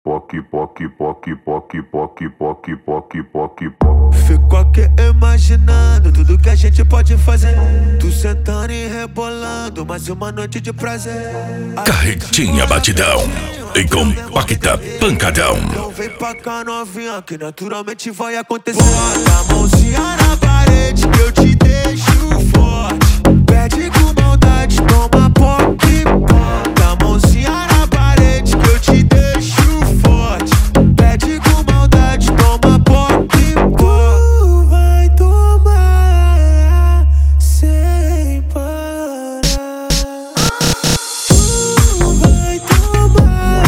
Poque, poque, poque, poque, poque, poque, poque, poque. Fico aqui imaginando tudo que a gente pode fazer. Tu sentando e rebolando, mais uma noite de prazer. Carretinha batidão e compacta pancadão. Então vem pra cá novinha que naturalmente vai acontecer. Bota a mãozinha na parede que eu te deixo forte. Pede com maldade, toma poque. Bota a mãozinha na parede que eu te deixo forte. Pede com maldade, toma poque. Tu vai tomar sem parar. Tu vai tomar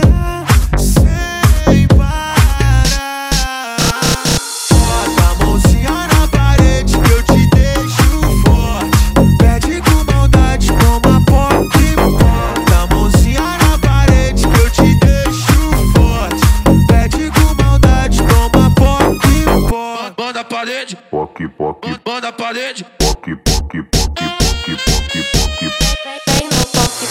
sem parar. Bota a mãozinha na parede que eu te deixo forte. Pede com maldade, toma poque. Bota a mãozinha na parede que eu te deixo forte. Pede com maldade, toma poque. Banda a parede, Poque, poque, banda a parede. poque, poque, poque, poque, poque, poque. Vem no poque.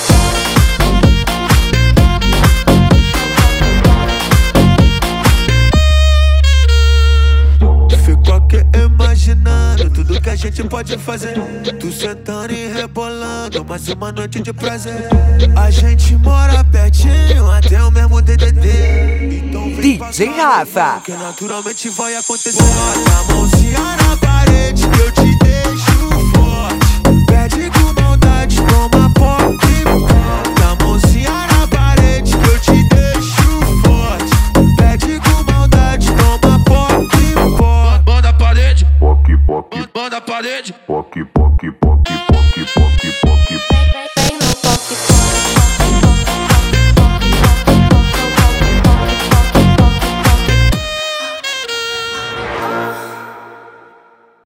Fico aqui imaginando tudo que a gente pode fazer. Tu sentando e rebolando, mais uma noite de prazer. A gente mora pertinho, até o mesmo DDD. Então vem pra DJ cá, Rafa. que naturalmente vai acontecer. Bota a mãozinha na parede que eu te deixo